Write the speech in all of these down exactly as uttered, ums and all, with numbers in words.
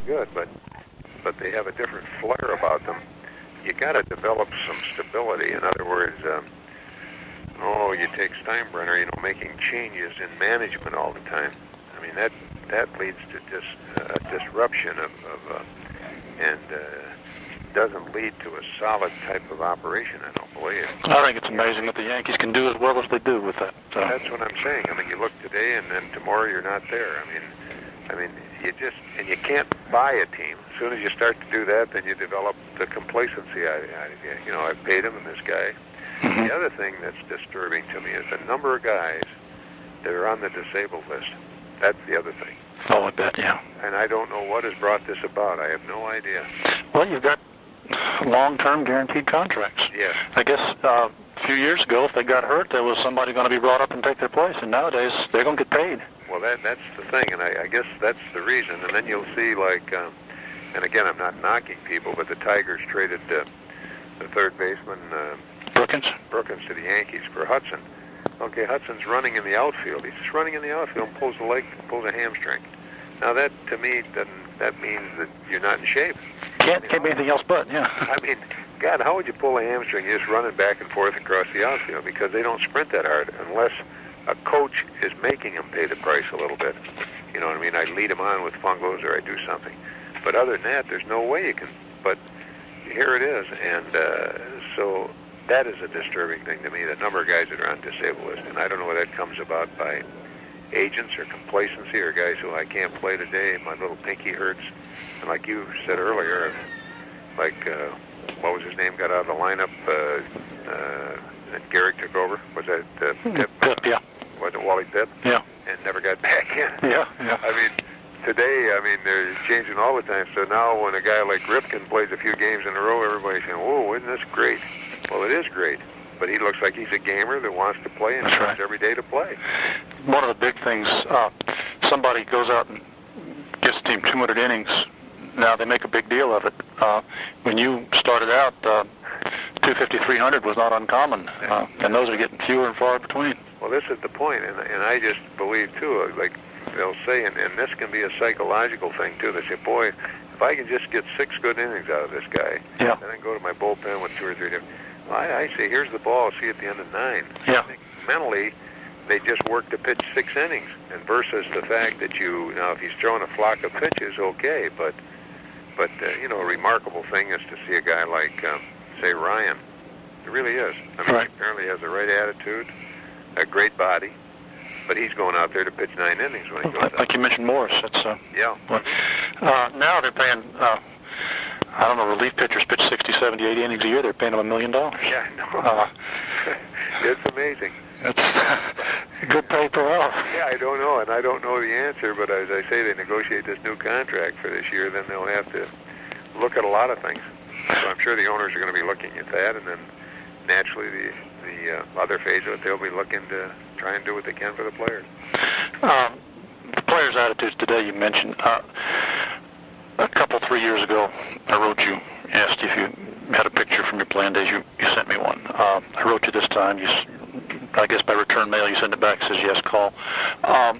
good, but but they have a different flair about them. You got to develop some stability. In other words, um, oh, you take Steinbrenner, you know, making changes in management all the time. I mean, that that leads to dis, uh, disruption of, of uh, and uh, doesn't lead to a solid type of operation, I don't believe. I think it's amazing what the Yankees can do as well as they do with that. So. That's what I'm saying. I mean, you look today, and then tomorrow you're not there. I mean, I mean, you just, and you can't buy a team. As soon as you start to do that, then you develop the complacency. I, I you know, I've paid him and this guy. Mm-hmm. The other thing that's disturbing to me is the number of guys that are on the disabled list. That's the other thing. Oh, I bet, yeah. And I don't know what has brought this about. I have no idea. Well, you've got long-term guaranteed contracts. Yes. I guess uh, a few years ago, if they got hurt, there was somebody going to be brought up and take their place, and nowadays they're going to get paid. Well, that that's the thing, and I, I guess that's the reason. And then you'll see, like, um, and again, I'm not knocking people, but the Tigers traded uh, the third baseman, uh, Brookins? Brookins, to the Yankees for Hudson. Okay, Hudson's running in the outfield. He's just running in the outfield and pulls the leg, pulls a hamstring. Now, that, to me, doesn't that means that you're not in shape. Can't, can't be anything else but, yeah. I mean, God, how would you pull a hamstring just running back and forth across the outfield? Because they don't sprint that hard unless a coach is making them pay the price a little bit. You know what I mean? I lead them on with fungos or I do something. But other than that, there's no way you can. But here it is. And uh, so that is a disturbing thing to me, the number of guys that are on disabled list. And I don't know whether that comes about by agents or complacency or guys who I can't play today, my little pinky hurts. And like you said earlier, like, uh, what was his name, got out of the lineup, uh, uh, and Gehrig took over. Was that uh, Pip? Pip, yeah. Was it Wally Pip? Yeah. And never got back in. Yeah, yeah. I mean, today, I mean, they're changing all the time. So now when a guy like Ripken plays a few games in a row, everybody's saying, whoa, isn't this great? Well, it is great. But he looks like he's a gamer that wants to play and That's comes right. every day to play. One of the big things, uh, somebody goes out and gets the team two hundred innings. Now they make a big deal of it. Uh, when you started out, uh, two fifty, three hundred was not uncommon, uh, and those are getting fewer and far between. Well, this is the point, and, and I just believe, too, like they'll say, and, and this can be a psychological thing, too. They say, boy, if I can just get six good innings out of this guy, yeah. then I can go to my bullpen with two or three different... Well, I, I say, here's the ball, see at the end of nine. Yeah. I think mentally, they just work to pitch six innings, and versus the fact that you, now if he's throwing a flock of pitches, okay, but, but uh, you know, a remarkable thing is to see a guy like, um, say, Ryan. It really is. I mean, right. He apparently has the right attitude, a great body, but he's going out there to pitch nine innings when he goes Like out. you mentioned Morris. That's, uh, yeah. Well, uh, now they're paying... Uh, I don't know, relief pitchers pitch sixty, seventy, eighty innings a year. They're paying them a million dollars. Yeah, I know. Uh, it's amazing. It's good pay per hour. Yeah, I don't know, and I don't know the answer, but as I say, they negotiate this new contract for this year, then they'll have to look at a lot of things. So I'm sure the owners are going to be looking at that, and then naturally the, the uh, other phase of it, they'll be looking to try and do what they can for the players. Um, the players' attitudes today, you mentioned. Uh, A couple, three years ago, I wrote you, asked if you had a picture from your playing days. You, you sent me one. Uh, I wrote you this time. You, I guess by return mail, you sent it back. It says yes, call. Um,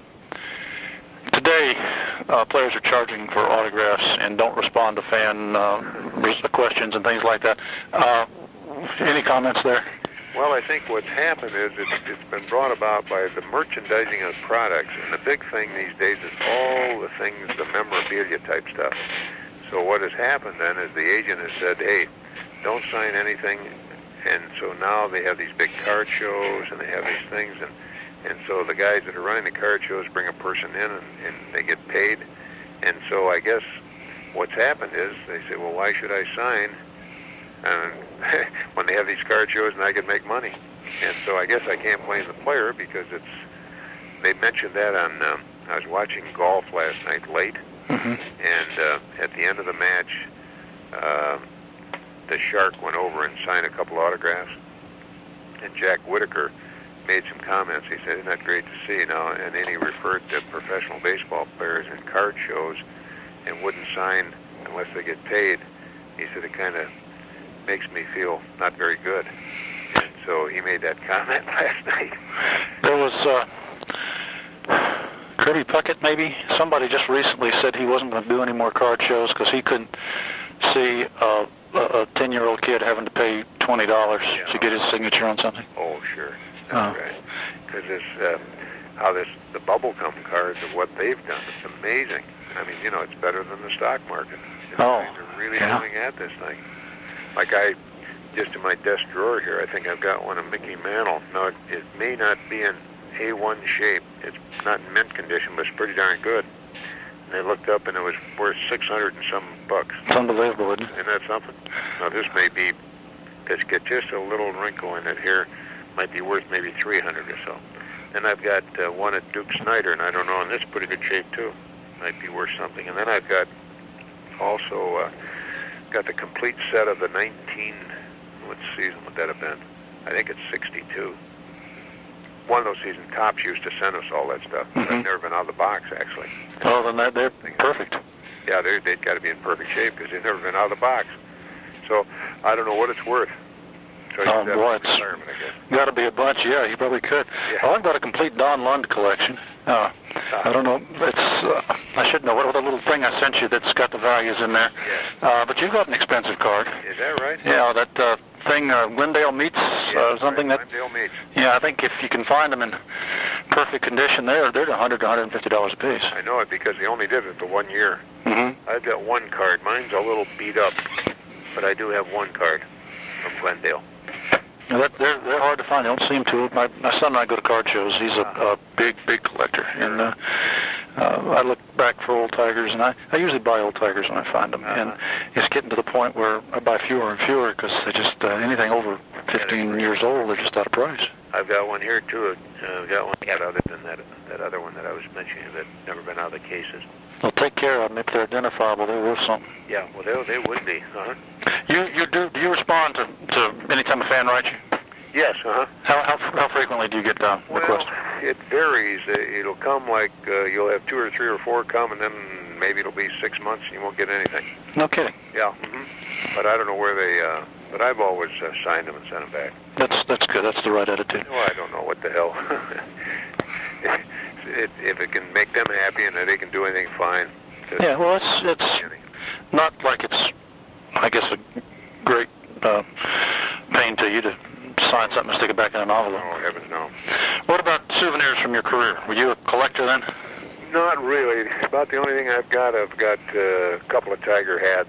today, uh, players are charging for autographs and don't respond to fan uh, questions and things like that. Uh, any comments there? Well, I think what's happened is it's, it's been brought about by the merchandising of products, and the big thing these days is all the things, the memorabilia type stuff. So what has happened then is the agent has said, hey, don't sign anything, and so now they have these big card shows, and they have these things, and, and so the guys that are running the card shows bring a person in, and, and they get paid, and so I guess what's happened is they say, well, why should I sign and when they have these card shows and I can make money? And so I guess I can't blame the player because it's, they mentioned that on, um, I was watching golf last night late, mm-hmm. and uh, at the end of the match, uh, the Shark went over and signed a couple autographs, and Jack Whitaker made some comments. He said, isn't that great to see? Now, and then he referred to professional baseball players in card shows and wouldn't sign unless they get paid. He said, it kind of makes me feel not very good. And so he made that comment last night. There was, uh, Kirby Puckett, maybe? Somebody just recently said he wasn't going to do any more card shows because he couldn't see uh, a ten-year-old kid having to pay twenty dollars yeah. to get his signature on something. Oh, sure. That's oh. right. Because this, uh, how this, the bubblegum cards of what they've done, it's amazing. I mean, you know, it's better than the stock market. You know, oh, they're really yeah. going at this thing. Like I, just in my desk drawer here, I think I've got one of Mickey Mantle. Now, it, it may not be in A one shape. It's not in mint condition, but it's pretty darn good. And they looked up, and it was worth six hundred and some bucks. It's unbelievable, isn't it? Isn't that something? Now, this may be, it's got just a little wrinkle in it here. Might be worth maybe three hundred or so. Then I've got uh, one at Duke Snyder, and I don't know, and this is pretty good shape, too. Might be worth something. And then I've got also uh, got the complete set of the nineteen, what season would that have been? I think it's sixty-two. One of those seasons, Topps used to send us all that stuff. Mm-hmm. I've never been out of the box, actually. Oh, then that, they're perfect. Yeah, they're, they've got to be in perfect shape because they've never been out of the box. So I don't know what it's worth. So Oh, boy, it's got to be a bunch. Yeah, you probably could. Yeah. Oh, I've got a complete Don Lund collection. Uh, I don't know. It's uh, I should know what, what a little thing I sent you that's got the values in there. Yeah. Uh, but you've got an expensive card. Is that right? Yeah, that uh, thing, uh, Glendale Meats, Yeah, uh, something right. that. Glendale Meats. Yeah, I think if you can find them in perfect condition, there they're one hundred to one hundred fifty dollars a piece. I know it because they only did it for one year. Mm-hmm. I've got one card. Mine's a little beat up, but I do have one card from Glendale. Now that, they're, they're hard to find. They don't seem to. My, my son and I go to card shows. He's a, a big, big collector. And uh, uh, I look back for old Tigers, and I, I usually buy old Tigers when I find them. Uh-huh. And it's getting to the point where I buy fewer and fewer because they just, uh, anything over fifteen yeah, years old, they're just out of price. I've got one here, too. Uh, I've got one yeah, other than that, that other one that I was mentioning that's never been out of the cases. Well, take care of them. If they're identifiable, they're worth something. Yeah, well, they, they would be. Uh-huh. You, you do, do you respond to, to any time a fan writes you? Yes, uh-huh. How, how, how frequently do you get uh, well, requests? It varies. Uh, it'll come like uh, you'll have two or three or four come, and then maybe it'll be six months and you won't get anything. No kidding. Yeah, mm-hmm. But I don't know where they, uh, but I've always uh, signed them and sent them back. That's that's good. That's the right attitude. Well, I don't know what the hell. it, if it can make them happy and they can do anything, fine. Yeah, well, it's it's not like it's, I guess, a great uh, pain to you to sign something and stick it back in an envelope. Oh, heavens no. What about souvenirs from your career? Were you a collector then? Not really. About the only thing I've got, I've got uh, a couple of Tiger hats,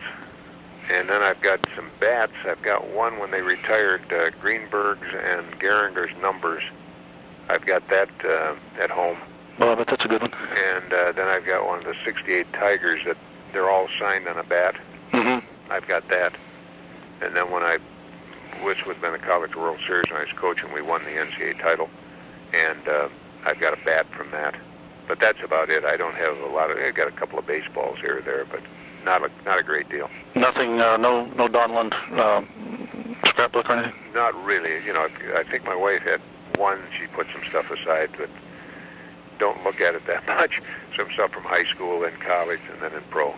and then I've got some bats. I've got one when they retired uh, Greenberg's and Gehringer's numbers. I've got that uh, at home. Well, I bet that's a good one. And uh, then I've got one of the sixty-eight Tigers that they're all signed on a bat. Mm-hmm. I've got that. And then when I, which would have been the College World Series when I was coaching, we won the N C double A title. And uh, I've got a bat from that. But that's about it. I don't have a lot of, I've got a couple of baseballs here or there, but not a, not a great deal. Nothing, uh, no no Don Lund uh, scrapbook or anything? Not really. You know, I think my wife had one. She put some stuff aside, but don't look at it that much. Some stuff from high school, then college, and then in pro.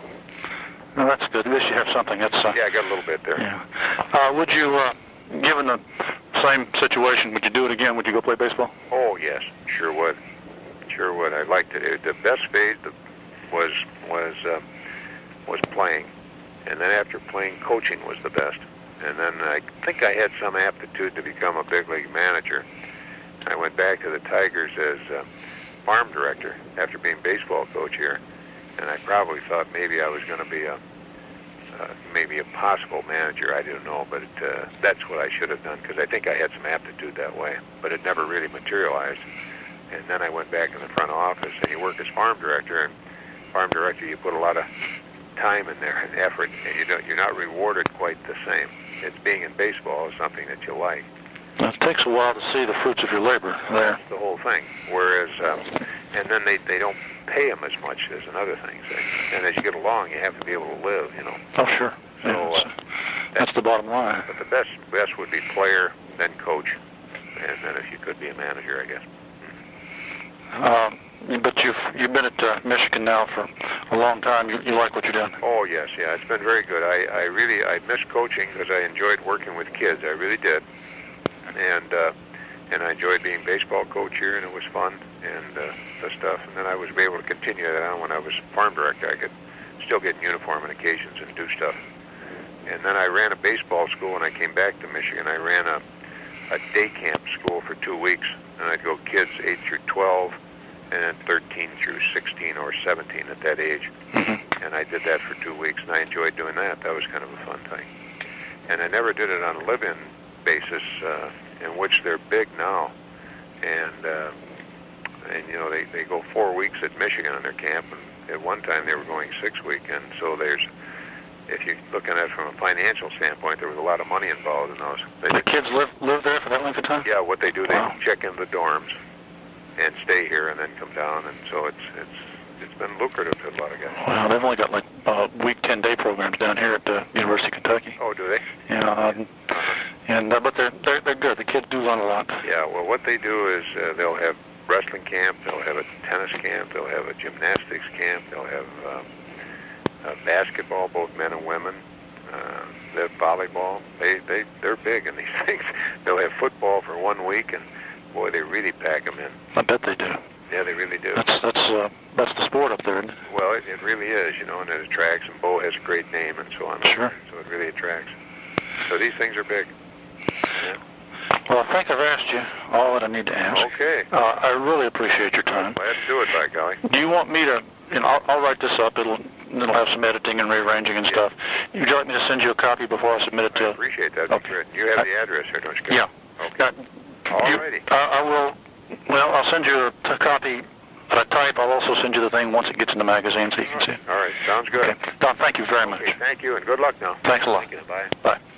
No, that's good. At least you have something. That's uh, yeah, I got a little bit there. Yeah. Uh, would you, uh, given the same situation, would you do it again? Would you go play baseball? Oh yes, sure would. Sure would. I liked it. The best phase was was uh, was playing, and then after playing, coaching was the best. And then I think I had some aptitude to become a big league manager. I went back to the Tigers as uh, farm director after being baseball coach here, and I probably thought maybe I was going to be a uh, maybe a possible manager. I didn't know, but uh, that's what I should have done because I think I had some aptitude that way, but it never really materialized. And then I went back in the front office, and you work as farm director, and farm director, you put a lot of time in there and effort, and you don't, you're not rewarded quite the same. It's being in baseball is something that you like. Well, it takes a while to see the fruits of your labor there. That's the whole thing. Whereas, um, and then they, they don't pay them as much as in other things. And as you get along, you have to be able to live, you know. Oh, sure. So, yeah, uh, that's, that's the bottom line. But the best best would be player, then coach, and then if you could be a manager, I guess. Um, but you've you've been at uh, Michigan now for a long time. You, you like what you're doing? Oh yes, yeah, it's been very good. I, I really I miss coaching because I enjoyed working with kids. I really did, and uh, and I enjoyed being baseball coach here, and it was fun and uh, the stuff. And then I was able to continue that on when I was farm director. I could still get in uniform on occasions and do stuff. And then I ran a baseball school when I came back to Michigan. I ran a, a day camp school for two weeks, and I'd go kids eight through twelve, and then thirteen through sixteen or seventeen at that age. Mm-hmm. And I did that for two weeks, and I enjoyed doing that. That was kind of a fun thing. And I never did it on a live-in basis, uh, in which they're big now. And, uh, and you know, they, they go four weeks at Michigan in their camp, and at one time they were going six weekends. So there's, if you're looking at it from a financial standpoint, there was a lot of money involved in those. They the kids live live there for that length of time? Yeah, what they do, they wow. check in the dorms and stay here and then come down, and so it's it's it's been lucrative to a lot of guys. Wow, they've only got like uh, week ten day programs down here at the University of Kentucky. Oh, do they? Yeah, um, and uh, but they're, they're they're good. The kids do learn a lot. Yeah, well, what they do is uh, they'll have wrestling camp, they'll have a tennis camp, they'll have a gymnastics camp, they'll have um, uh, basketball, both men and women. Uh, they have volleyball. They they they're big in these things. They'll have football for one week, and boy, they really pack them in. I bet they do. Yeah, they really do. That's that's uh, that's the sport up there, isn't it? Well, it, it really is, you know, and it attracts, and Bo has a great name and so on. Sure. So it really attracts. So these things are big. Yeah. Well, I think I've asked you all that I need to ask. Okay. Uh, I really appreciate your time. Glad to do it, by golly. Do you want me to, you know, I'll, I'll write this up. It'll it'll have some editing and rearranging and Yeah. stuff. Would you like me to send you a copy before I submit it I to? appreciate that. Okay. Great. You have the address here, don't you, Ken? Yeah. Okay. Uh, All you- righty. Uh, I will. Well, I'll send you a, a copy that I type. I'll also send you the thing once it gets in the magazine so you can see it. All right. Sounds good. Okay. Don, thank you very much. Okay, thank you, and good luck now. Thanks a lot. Thank you. Bye. Bye.